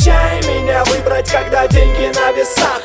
Обещай меня выбрать, когда деньги на весах.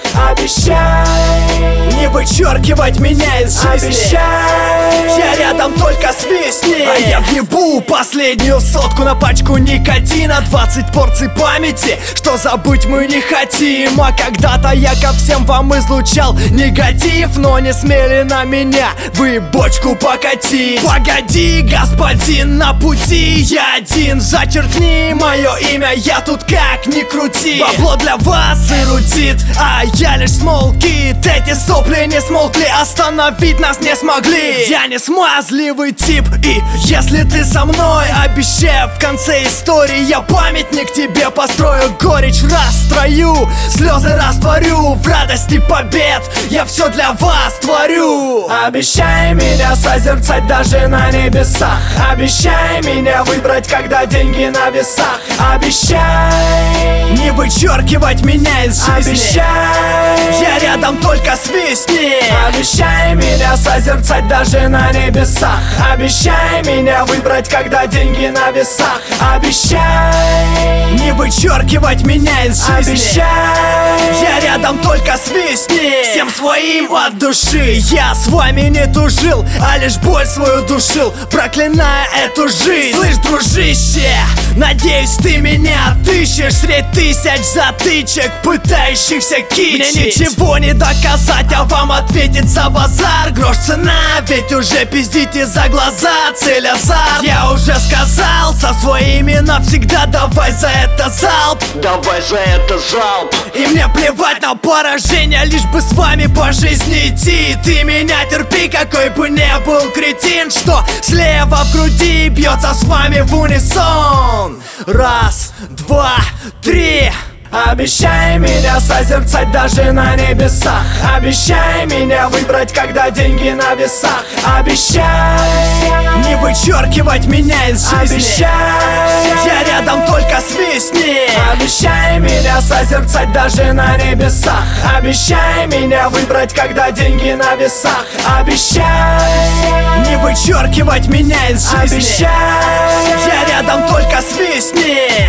Обещай не вычеркивать меня из жизни. Обещай я рядом, только свистни. А я въебу последнюю сотку на пачку никотина. 20 порций памяти, что забыть мы не хотим. А когда-то я ко всем вам излучал негатив, но не смели на меня вы бочку покатить. Погоди, господин, на пути я один. Зачеркни мое имя, я тут как ни крути. Бабло для вас эрудит, а я лишь small kid. Эти сопли не смолкли, остановить нас не смогли. Я не смазливый тип, и если ты со мной, обещаю, в конце истории я памятник тебе построю. Горечь расстрою, слезы растворю, в радости побед я все для вас творю. Обещай меня созерцать даже на небесах. Обещай меня выбрать, когда деньги на весах. Обещай не вычеркивать меня из жизни. Обещай я рядом, только свистни. Обещай меня созерцать даже на небесах. Обещай меня выбрать, когда деньги на весах. Обещай не вычеркивать меня из жизни. Обещай я рядом, только свистни. Всем своим от души я с вами не тужил, а лишь боль свою душил, проклиная эту жизнь. Слышь, дружище, надеюсь, ты меня отыщешь средь тысяч затычек, пытающихся кичить. Мне ничего не доказать, а вам ответит за базар. Грош цена, ведь уже пиздите за глаза. Цель азарт, я уже сказал, со своими навсегда. Давай за это залп, давай за это залп. и мне плевать на поражение, лишь бы с вами по жизни идти. Ты меня терпи, какой бы не был кретин, что слева в груди бьется с вами в унисон. Раз, два, три. Обещай меня созерцать даже на небесах. Обещай меня выбрать, когда деньги на весах. Обещай не вычеркивать меня из жизни. Обещай я рядом, только свистни. Обещай меня созерцать даже на небесах. Обещай меня выбрать, когда деньги на весах. Обещай не вычеркивать меня из жизни. Обещай я рядом, только свистни.